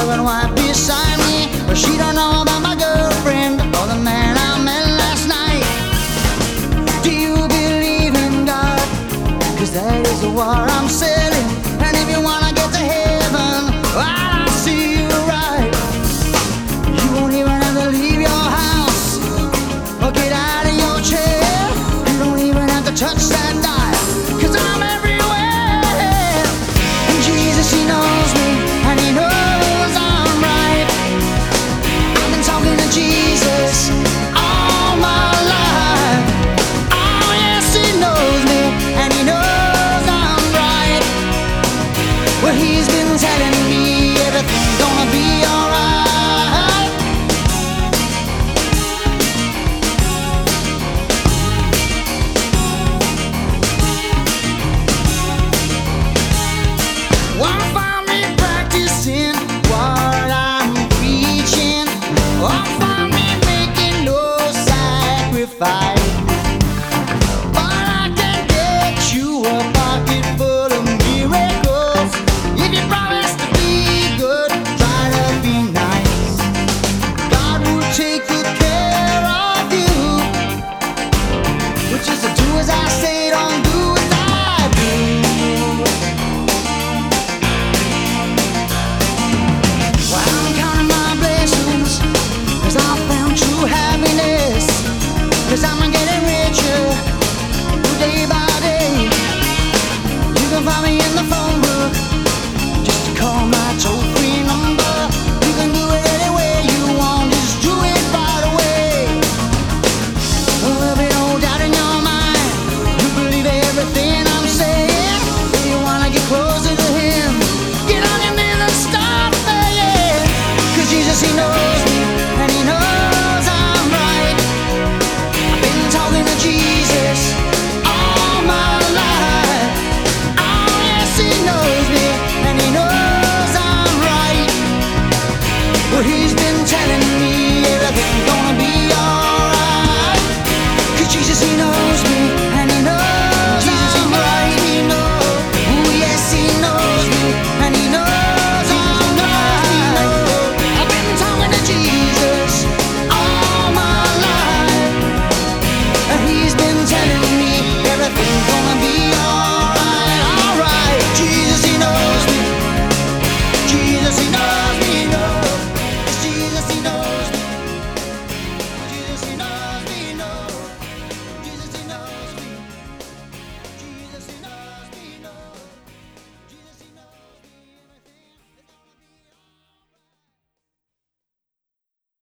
living wife beside me. But she don't know about my girlfriend or the man I met last night. Do you believe in God? 'Cause that is the war I'm selling. And if you wanna get to heaven, I'll see you right. You won't even have to leave your house or get out of your chair. You don't even have to touch that dial, 'cause I'm everywhere. And Jesus, he knows me, and he knows I'm right. I've been talking to Jesus all my life. Oh yes, he knows me, and he knows I'm right. Well, he's been telling me everything's gonna be alright. Won't find me practicing what I'm preaching. Won't find me making no sacrifice. But I can get you a pocket full of miracles if you promise to be good, try to be nice. God will take good care of you, which is to do as I say, don't do as I do. Well, I'm counting my blessings, 'cause I found true happiness. 'Cause I'm getting richer day by day. You can find me in the phone book, just call my toll-free number. You can do it any way you want, just do it right away. There'll be no doubt in your mind, you believe everything I'm saying. If you wanna get closer to him, get on your knees and start praying. 'Cause Jesus, he knows me, and he knows I'm right. I've been talking to Jesus all my life. Oh yes, he knows me, and he knows I'm right. Well, he's been telling me everything's